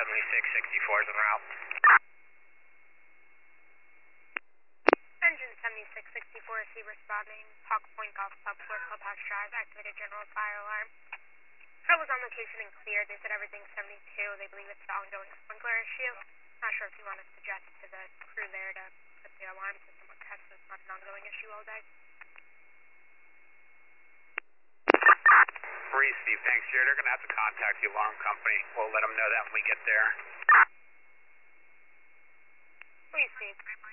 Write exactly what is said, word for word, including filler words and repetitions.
seventy-six sixty-four is en route. Engine seventy-six sixty-four, is he responding? Hawk Point Golf Club, four Clubhouse Drive, activated general fire alarm. Patrol was on location and cleared. They said everything's seventy-two. They believe it's an ongoing sprinkler issue. Not sure if you want to suggest to the crew there to put the alarm system on test so it's not an ongoing issue all day. Breeze, Steve, thanks, Jared. They're going to have to contact the alarm company. We'll let them know that when we get there. Please, Steve.